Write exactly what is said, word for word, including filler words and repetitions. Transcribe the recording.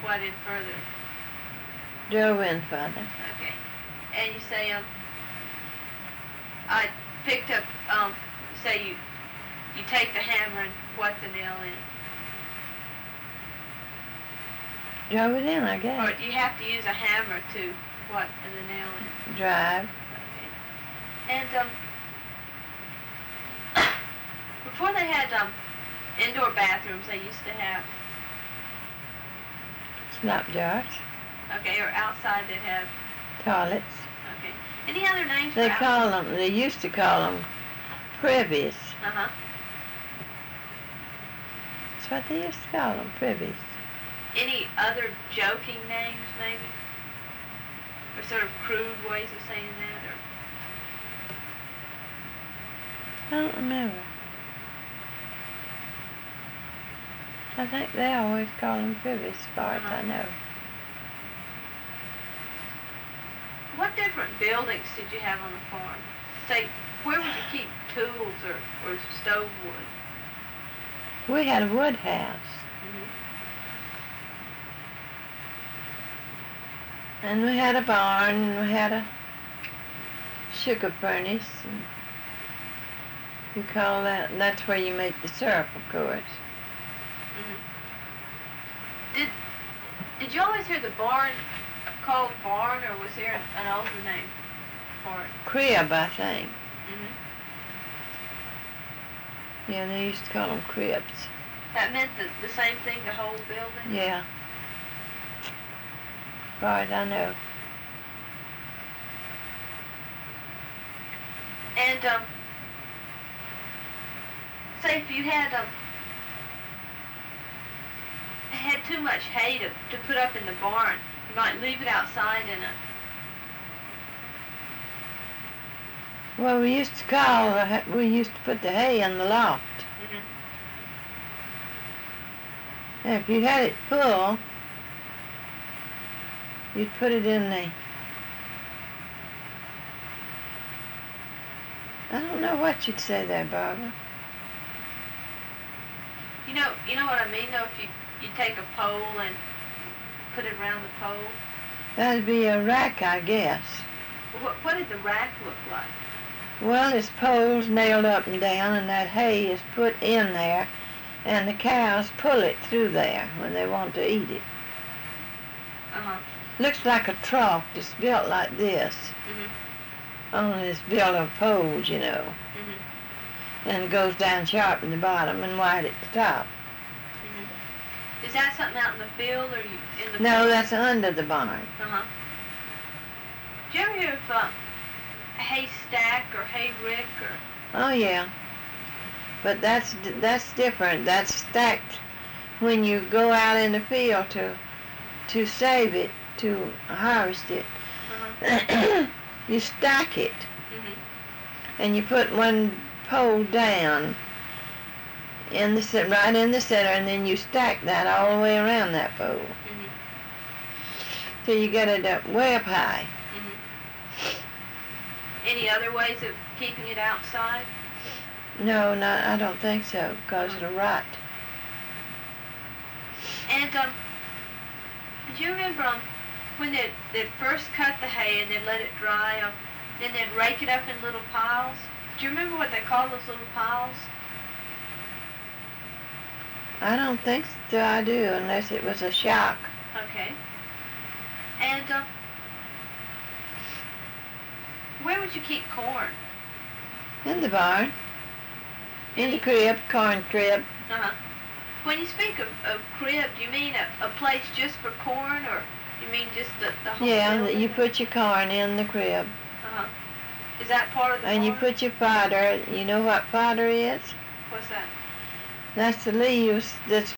what in further? Drove in further. Okay. And you say, um, I picked up, um, say you, you take the hammer and what the nail in? Drove it in, I guess. Or do you have to use a hammer to what in the nail in? Drive. Okay. And, um, before they had, um, indoor bathrooms, they used to have, Snap jars. okay, or outside they'd have, Toilets. okay. Any other names They for call them, they used to call them privies. Uh-huh. That's what they used to call them, privies. Any other joking names, maybe? Or sort of crude ways of saying that, or? I don't remember. I think they always call them privies, as far as Uh-huh. I know. What different buildings did you have on the farm? Say, where would you keep tools or, or stove wood? We had a wood house, Mm-hmm. and we had a barn, and we had a sugar furnace, and you call that, and that's where you make the syrup, of course. Mm-hmm. Did Did you always hear the barn called barn, or was there an older name for it? Crib, I think. Mm-hmm. Yeah, they used to call them cribs. That meant the, the same thing, the whole building? Yeah. As far as I know. And, um, say if you had, um, had too much hay to, to put up in the barn, you might leave it outside in a, Well, we used to call, the ha- we used to put the hay in the loft. mm-hmm. And if you had it full, you'd put it in the, I don't know what you'd say there, Barbara. You know, you know what I mean, though, if you, you take a pole and put it around the pole? That'd be a rack, I guess. What, what did the rack look like? Well, it's poles nailed up and down, and that hay is put in there, and the cows pull it through there when they want to eat it. Uh-huh. Looks like a trough. It's built like this. Mm-hmm. Only it's built of poles, you know. Mm-hmm. And it goes down sharp in the bottom and wide at the top. Mm-hmm. Is that something out in the field, or you in the... No, that's under the barn. Uh-huh. Did you ever hear of uh, hay stack or hay rick or... Oh, yeah. But that's that's different. That's stacked when you go out in the field to to save it, to harvest it. Uh-huh. You stack it, Mm-hmm. and you put one pole down in the cen- right in the center, and then you stack that all the way around that pole Mm-hmm. till you get it up way up high. Mm-hmm. Any other ways of keeping it outside? No, not, I don't think so, because it'll rot. And, um, do you remember, um, when they'd, they'd first cut the hay and they'd let it dry, um, then they'd rake it up in little piles? Do you remember what they called those little piles? I don't think so I do, unless it was a shock. Okay. And, um, where would you keep corn? In the barn. In the crib, corn crib. Uh-huh. When you speak of, of crib, do you mean a, a place just for corn, or you mean just the, the whole Yeah, building? you put your corn in the crib. Uh-huh. Is that part of the And you barn? put your fodder. You know what fodder is? What's that? That's the leaves that's